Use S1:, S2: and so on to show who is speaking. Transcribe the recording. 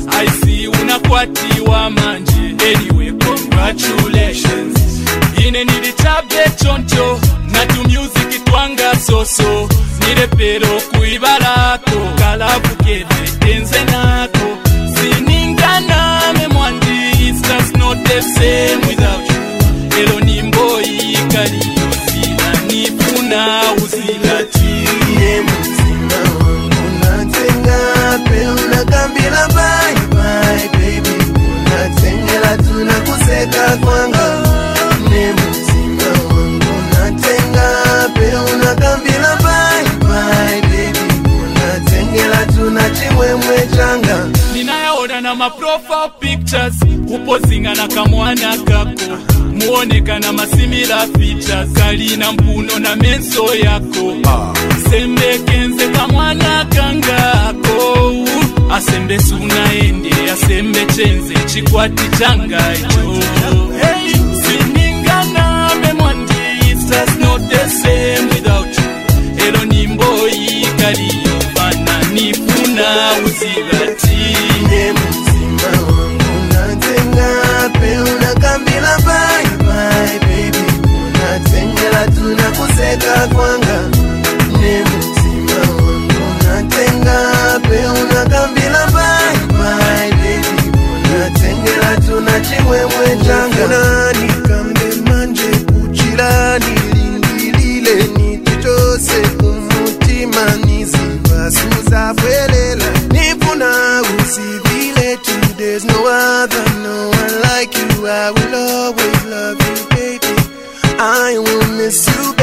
S1: I see unakwatiwa manje. Anyway, congratulations. Ine nilichabe choncho na tu music twanga soso. Nile pero kuibarako kalabu kede tenze nako. Siningana me mwandi, it's just not the same without you. Elo nimbo ikali yosila nifuna uzilati.
S2: Mtima wangu unatenga pe unakambila bye bye baby. Unatengela tunakuseka kwanga. Mtima wangu unatenga pe unakambila bye bye baby. Unatengela tunachimwemwe changa.
S1: Ninayaona na ma profile pictures, upozinga na kamwana kako. Muoneka na masimila features, kalina mpuno na menso yako. Sembe kenze kamwana kangako. Asembe suna ende, asembe chenze chikwati changa icho. Siningana me mwandi, it's just not the same without you. Elo nimbo ikali yofana nifuna uzigati.
S2: Mtima wangu unatenga pe unakambila bye bye baby. Unatengela tunakuseka kwanga. Mtima wangu unatenga pe unakambila bye bye baby. Unatengela tunachimwemwe changa. Nani kambe manje kuchirani lingilile nititose umutima niziva suza fwelela. Nifuna usivile tu, there's no other, no one like you. I will always love you baby. I will miss you